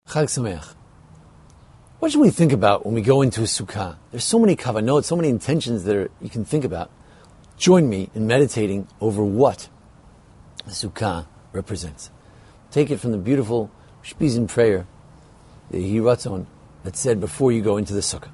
Chag Sameach. What should we think about when we go into a sukkah? There's so many kavanot, so many intentions that you can think about. Join me in meditating over what the sukkah represents. Take it from the beautiful Shpizin prayer, the Hiratzon, that said before you go into the sukkah.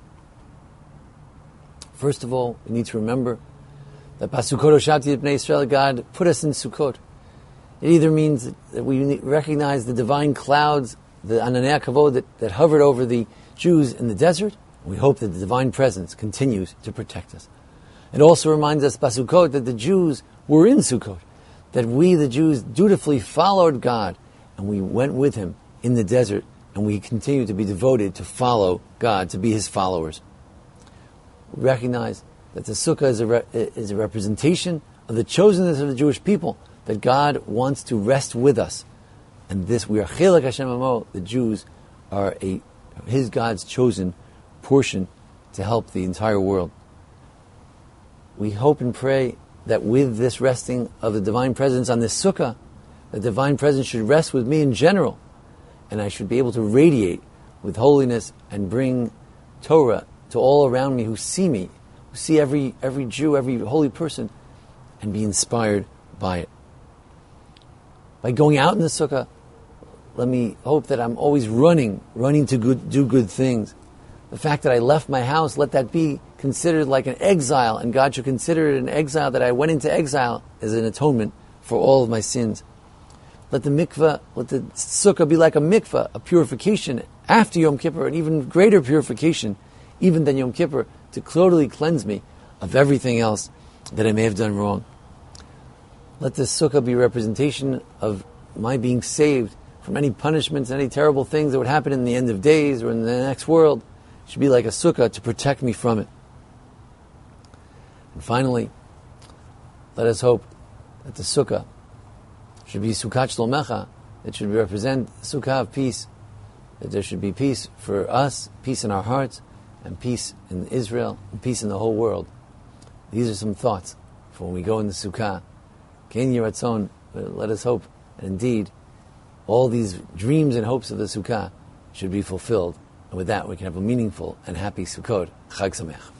First of all, we need to remember that Basukot Oshati Bnei Israel, God put us in Sukkot. It either means that we recognize the divine clouds, the Ananei Kavod that hovered over the Jews in the desert. We hope that the divine presence continues to protect us. It also reminds us, Basukot, that the Jews were in Sukkot, that we, the Jews, dutifully followed God, and we went with Him in the desert, and we continue to be devoted to follow God, to be His followers. We recognize that the Sukkah is a representation of the chosenness of the Jewish people, that God wants to rest with us. And this, we are Chelek Hashem Amo, the Jews are His God's chosen portion to help the entire world. We hope and pray that with this resting of the divine presence on this Sukkah, the divine presence should rest with me in general, and I should be able to radiate with holiness and bring Torah to all around me who see every Jew, every holy person, and be inspired by it. By going out in the Sukkah, let me hope that I'm always running to do good things. The fact that I left my house, let that be considered like an exile, and God should consider it an exile, that I went into exile as an atonement for all of my sins. Let the Sukkah be like a mikveh, a purification after Yom Kippur, an even greater purification, even than Yom Kippur, to totally cleanse me of everything else that I may have done wrong. Let the Sukkah be a representation of my being saved from any punishments, any terrible things that would happen in the end of days or in the next world. It should be like a Sukkah to protect me from it. And finally, let us hope that the Sukkah should be Sukkat Shlomecha, that should represent Sukkah of peace, that there should be peace for us, peace in our hearts, and peace in Israel, and peace in the whole world. These are some thoughts for when we go in the Sukkah. Ken Yiratzon, let us hope, and indeed, all these dreams and hopes of the Sukkah should be fulfilled. And with that, we can have a meaningful and happy Sukkot. Chag Sameach.